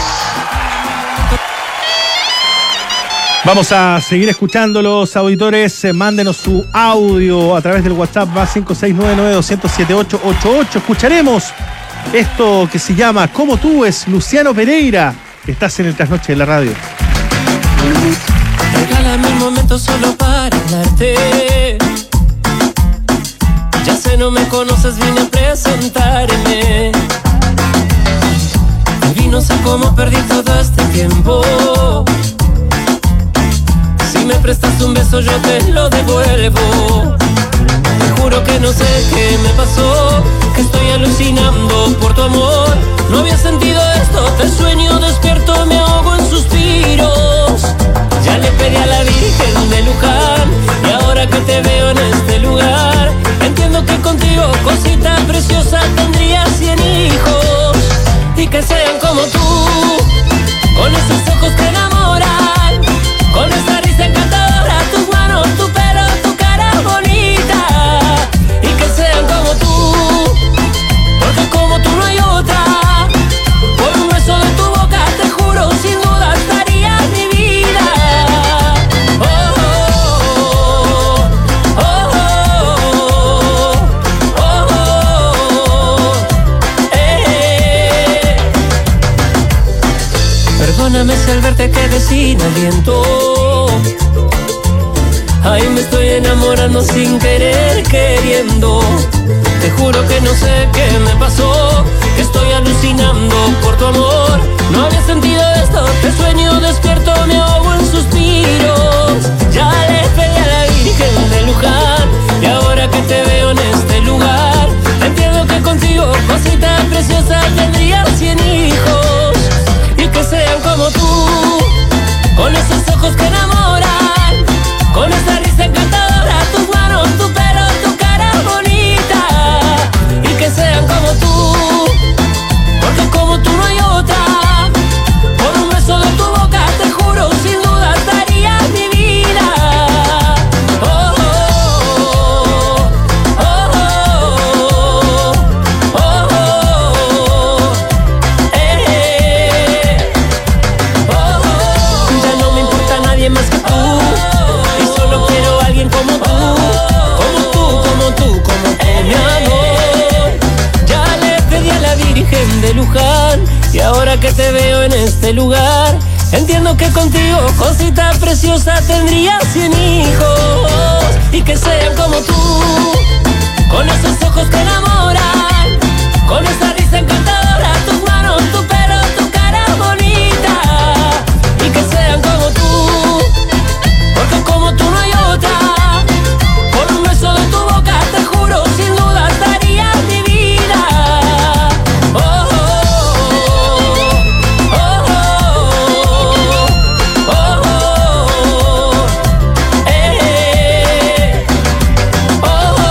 Vamos a seguir escuchando los auditores. Eh, Mándenos su audio a través del WhatsApp más cinco seis nueve nueve dos cero siete ocho ocho ocho. Escucharemos esto que se llama Como tú, es Luciano Pereira. Estás en el Trasnoche de la Radio. Regálame un momento solo para hablarte. Ya sé, no me conoces, vine a presentarme. Y no sé cómo perdí todo este tiempo. Si me prestas un beso yo te lo devuelvo. Te juro que no sé qué me pasó, que estoy alucinando por tu amor. No había sentido esto, te sueño despierto, me ahogo en suspiros. Ya le pedí a la Virgen de Luján, y ahora que te veo en este lugar, entiendo que contigo, cosita preciosa, tendría cien hijos. Y que sean como tú, con esos ojos que enamoran, con esa risa encantadora, tus manos, tu pelo, tu cara bonita. Y que sean como tú, porque como tú no hay otra. Por un beso de tu boca, te juro, sin duda estaría mi vida. Oh, oh, oh, oh, oh, oh, oh, eh. Perdóname si al verte quedé sin aliento. Ay, me estoy enamorando sin querer, queriendo. Te juro que no sé qué me pasó, que estoy alucinando por tu amor. No había sentido esto, te sueño despierto, me ahogo en suspiros. Ya le pedí a la Virgen de Luján, y ahora que te veo en este lugar, entiendo que contigo, cosita preciosa, tendría cien hijos. Y que sean como tú, con esos ojos que enamoran, con esa risa encantadora, tus manos, tu pelo, tu cara bonita. Y que sean como tú, porque como tú no hay otra. Por un beso de tu boca, te juro, sin duda estaría mi vida. Oh, oh, oh, oh, oh, oh, eh, oh, oh. Ya no me importa nadie más que tú. Como tú, como tú, como tú, como tú, mi amor. Ya le pedí a la Virgen de Luján, y ahora que te veo en este lugar, entiendo que contigo, cosita preciosa, tendría cien hijos. Y que sean como tú, con esos ojos que enamoran, con esa risa encantadora, tus manos, tu pelo, tu cara bonita. Y que sean como tú, porque como tú no hay otra. Por un beso de tu boca, te juro, sin duda estaría mi vida. Oh, oh, oh, oh, oh, oh, oh, eh, oh, oh,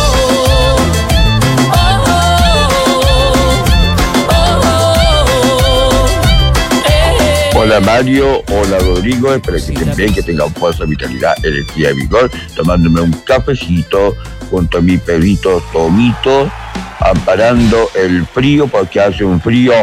oh, oh, eh. Hola Mario, hola Rodrigo, espero que estén bien, que tengan fuerza, vitalidad, energía y vigor, tomándome un cafecito junto a mi perrito Tomito, amparando el frío porque hace un frío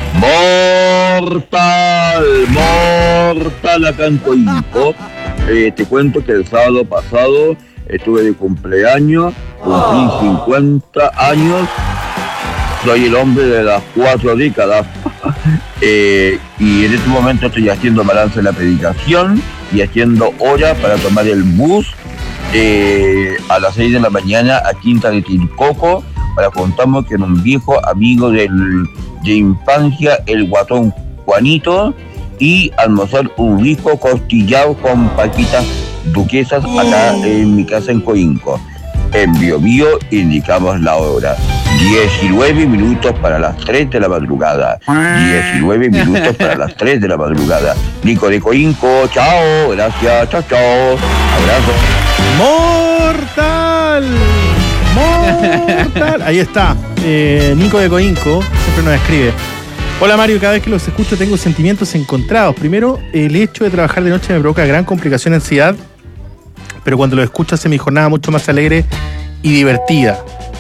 mortal, mortal acá en Coihueco. Eh, te cuento que el sábado pasado estuve de cumpleaños, cumplí cincuenta años, soy el hombre de las cuatro décadas. Eh, y en este momento estoy haciendo balance de la predicación y haciendo hora para tomar el bus eh, a las seis de la mañana a Quinta de Tilcoco para contarnos con un viejo amigo del, de infancia, el guatón Juanito, y almorzar un rico costillado con paquitas duquesas acá en mi casa en Coihueco. En Bio Bio indicamos la hora. diecinueve minutos para las tres de la madrugada. diecinueve minutos para las tres de la madrugada. Nico de Coihueco, chao, gracias, chao, chao. Abrazo. ¡Mortal! ¡Mortal! Ahí está. Eh, Nico de Coihueco siempre nos escribe. Hola Mario, cada vez que los escucho tengo sentimientos encontrados. Primero, el hecho de trabajar de noche me provoca gran complicación y ansiedad, pero cuando lo escucho hace mi jornada mucho más alegre y divertida.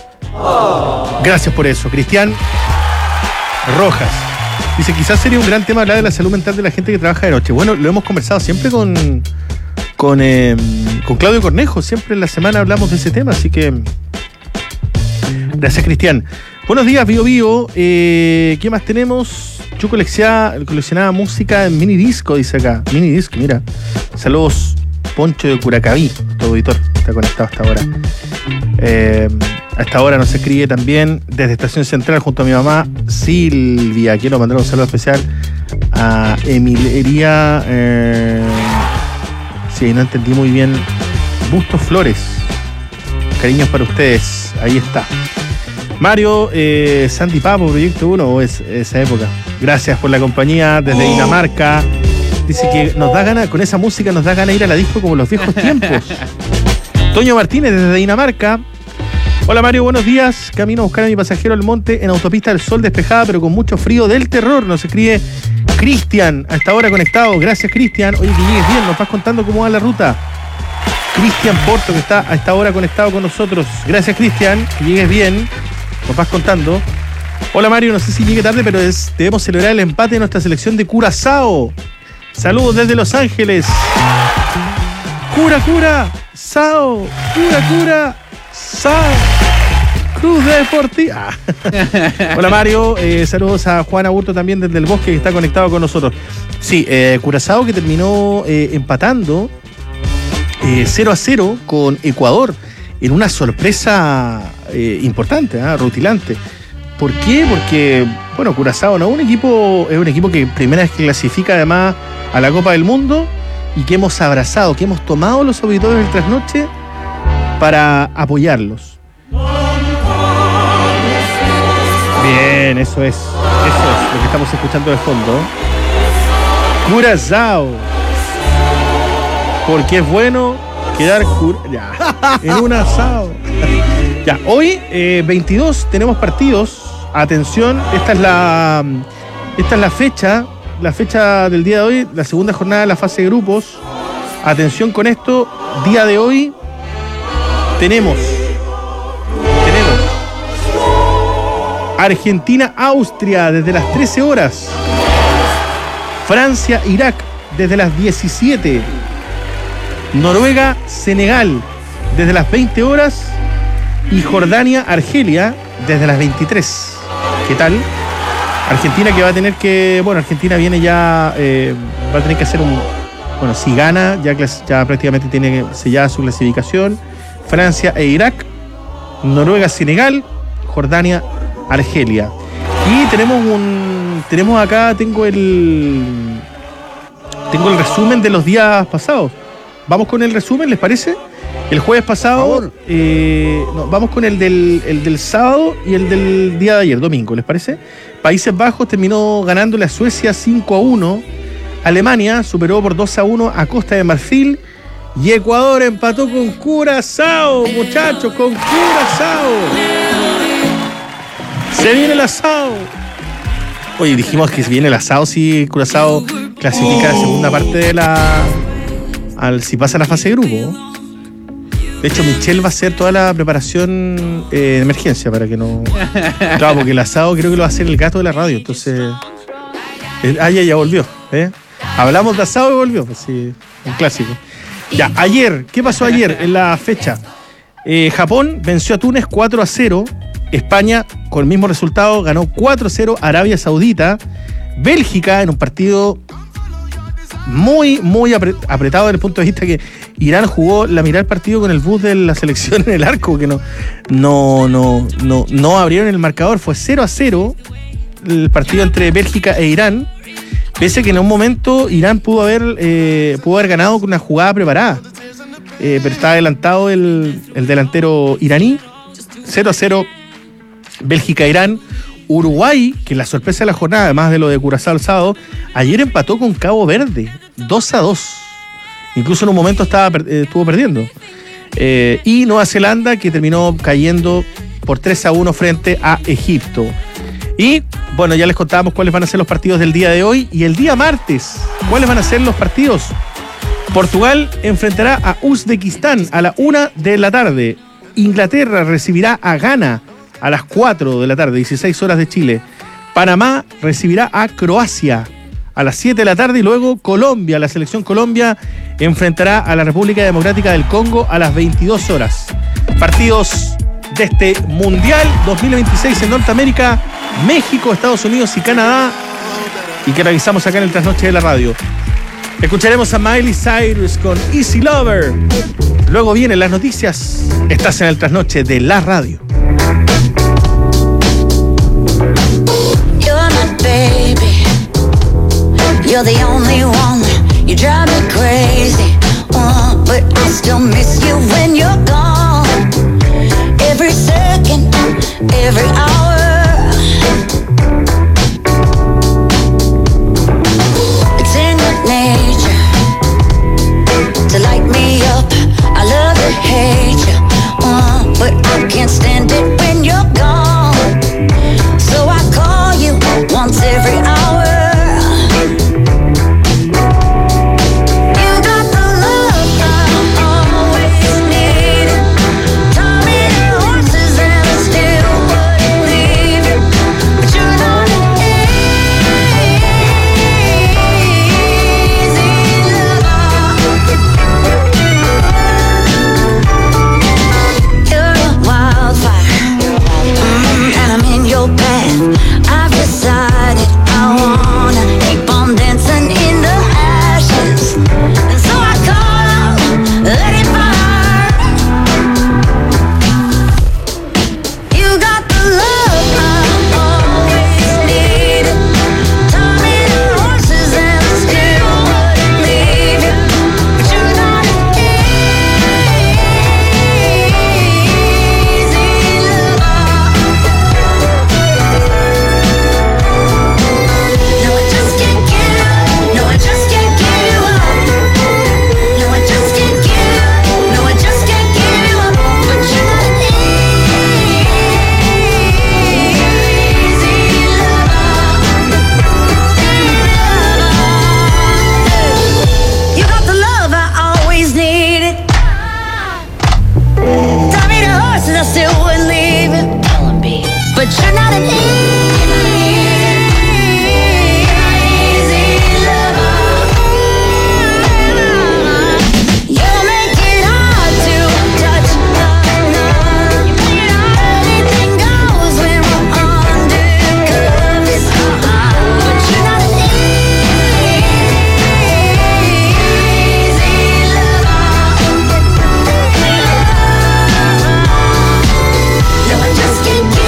Gracias por eso. Cristian Rojas dice, quizás sería un gran tema hablar de la salud mental de la gente que trabaja de noche. Bueno, lo hemos conversado siempre con con, eh, con Claudio Cornejo, siempre en la semana hablamos de ese tema, así que gracias Cristian. Buenos días, Bio Bio. Eh, ¿Qué más tenemos? Yo coleccionaba, coleccionaba música en mini disco, dice acá. Mini disco, mira. Saludos, Poncho de Curacaví, tu auditor, está conectado hasta ahora. Eh, a esta hora nos escribe también desde Estación Central junto a mi mamá Silvia. Quiero mandar un saludo especial a Emilería. Eh, sí, no entendí muy bien. Bustos Flores. Cariños para ustedes. Ahí está. Mario, eh, Sandy Papo, Proyecto uno, o es esa época. Gracias por la compañía desde Dinamarca. Dice que nos da ganas, con esa música nos da ganas de ir a la disco como los viejos tiempos. Toño Martínez desde Dinamarca. Hola Mario, buenos días. Camino a buscar a mi pasajero al monte en autopista del Sol despejada, pero con mucho frío del terror. Nos escribe Cristian, a esta hora conectado. Gracias Cristian. Oye, que llegues bien, nos vas contando cómo va la ruta. Cristian Porto, que está a esta hora conectado con nosotros. Gracias Cristian, que llegues bien. Nos vas contando. Hola Mario, no sé si llegue tarde, pero es, debemos celebrar el empate de nuestra selección de Curazao. Saludos desde Los Ángeles. Cura, cura, Sao. Cura, cura, Sao. Cruz Deportiva. Hola Mario, eh, saludos a Juan Aburto también desde el Bosque, que está conectado con nosotros. Sí, eh, Curazao que terminó eh, empatando eh, cero a cero con Ecuador en una sorpresa eh, importante, ¿eh? rutilante. ¿Por qué? Porque, bueno, Curazao no un equipo, es un equipo que primera vez que clasifica además a la Copa del Mundo y que hemos abrazado, que hemos tomado los auditores del Trasnoche para apoyarlos. Bien, eso es, eso es lo que estamos escuchando de fondo. Curazao, porque es bueno quedar cur... ya, en un asado. Ya, hoy eh, veintidós tenemos partidos. Atención, esta es la esta es la fecha, la fecha del día de hoy, la segunda jornada de la fase de grupos. Atención con esto, día de hoy tenemos tenemos Argentina-Austria desde las trece horas. Francia-Irak desde las diecisiete. Noruega-Senegal desde las veinte horas y Jordania-Argelia desde las veintitrés. ¿Qué tal? Argentina que va a tener que... Bueno, Argentina viene ya... Eh, va a tener que hacer un... Bueno, si gana, ya, ya prácticamente tiene sellada su clasificación. Francia e Irak, Noruega-Senegal, Jordania-Argelia. Y tenemos un... Tenemos acá, tengo el... Tengo el resumen de los días pasados. Vamos con el resumen, ¿les parece? El jueves pasado, eh, no, vamos con el del, el del sábado y el del día de ayer, domingo, ¿les parece? Países Bajos terminó ganándole a Suecia cinco a uno. Alemania superó por dos a uno a Costa de Marfil. Y Ecuador empató con Curazao, muchachos, con Curazao. Se viene el asado. Oye, dijimos que se viene el asado si Curazao clasifica la segunda parte de la... Al, si pasa la fase de grupo. De hecho, Michelle va a hacer toda la preparación eh, de emergencia para que no... Claro, porque el asado creo que lo va a hacer el gato de la radio, entonces... Eh, ah, ya, ya volvió, ¿eh? Hablamos de asado y volvió, pues sí, un clásico. Ya, ayer, ¿qué pasó ayer en la fecha? Eh, Japón venció a Túnez cuatro a cero. España, con el mismo resultado, ganó cuatro a cero a Arabia Saudita. Bélgica, en un partido muy, muy apretado desde el punto de vista que Irán jugó la mitad del partido con el bus de la selección en el arco, que no, no, no, no, no abrieron el marcador. Fue cero a cero el partido entre Bélgica e Irán, pese a que en un momento Irán pudo haber, eh, pudo haber ganado con una jugada preparada. Eh, pero está adelantado el, el delantero iraní. cero a cero Bélgica-Irán. Uruguay, que es la sorpresa de la jornada, además de lo de Curazao el sábado, ayer empató con Cabo Verde, dos a dos. Incluso en un momento estaba, eh, estuvo perdiendo. Eh, y Nueva Zelanda, que terminó cayendo por tres a uno frente a Egipto. Y bueno, ya les contábamos cuáles van a ser los partidos del día de hoy. Y el día martes, ¿cuáles van a ser los partidos? Portugal enfrentará a Uzbekistán a la una de la tarde. Inglaterra recibirá a Ghana a las cuatro de la tarde, dieciséis horas de Chile. Panamá recibirá a Croacia a las siete de la tarde. Y luego Colombia, la selección Colombia, enfrentará a la República Democrática del Congo a las veintidós horas. Partidos de este Mundial dos mil veintiséis en Norteamérica, México, Estados Unidos y Canadá, y que revisamos acá en el Trasnoche de la Radio. Escucharemos a Miley Cyrus con Easy Lover. Luego vienen las noticias. Estás en el Trasnoche de la Radio. You're my baby. You're the only one. You drive me crazy. Uh, but I still miss you when you're gone. Every second, every hour. It's in your nature to light me up. I love to hate you, uh, but I can't stand it when you're gone. So I call you once every hour. I've decided I wanna keep on dancing in the ashes, and so I call out, let it burn. You got the love I always needed. Taught me the horses and I still wouldn't leave you, but you're not but you're not an easy lover. You make it hard to touch. Anything goes when we're undercovers. But you're not an easy lover. No, I just can't get.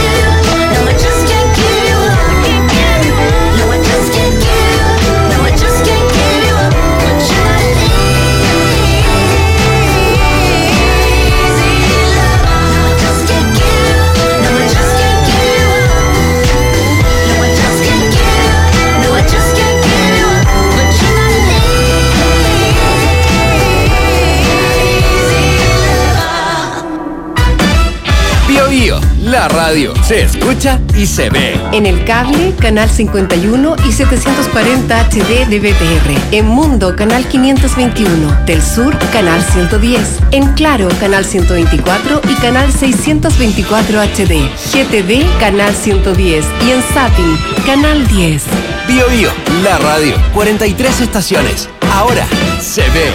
La radio se escucha y se ve. En el cable, canal cincuenta y uno y setecientos cuarenta H D de B T R. En Mundo, canal quinientos veintiuno. Del Sur, canal ciento diez. En Claro, canal ciento veinticuatro y canal seiscientos veinticuatro H D. G T D, canal ciento diez. Y en Zapping, canal diez. Bio Bio, la radio. cuarenta y tres estaciones. Ahora se ve.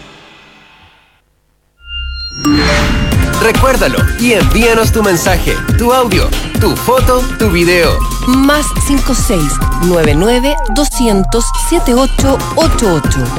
Recuérdalo y envíanos tu mensaje, tu audio, tu foto, tu video. Más cinco seis nueve nueve doscientos setenta y ocho ochenta y ocho.